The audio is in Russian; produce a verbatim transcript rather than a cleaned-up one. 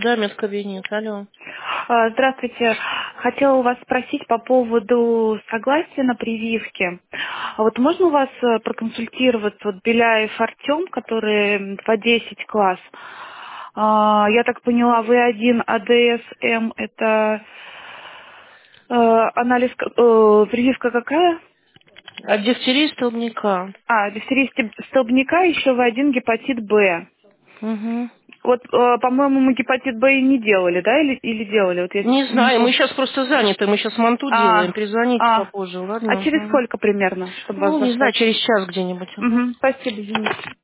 Да, медкабинет, алло. А, Здравствуйте. Хотела у вас спросить по поводу согласия на прививки. А вот можно у вас э, проконсультироваться? Вот Беляев Артем, который два десять класс. А, Я так поняла, вы один АДС-М, это э, анализ, к- э, прививка какая? От дифтерии столбняка. А, дифтерия стеб- столбняка, еще вы один гепатит Б. Угу. Вот, э, по-моему, мы гепатит Б и не делали, да, или, или делали? Вот я Не не знаю, мы помню. сейчас просто заняты, мы сейчас манту А, делаем. Перезвоните а, попозже, а ладно? через Мгм. сколько примерно, чтобы вас Ну, не знаю, застать? через час где-нибудь. Угу. Угу, спасибо, извините.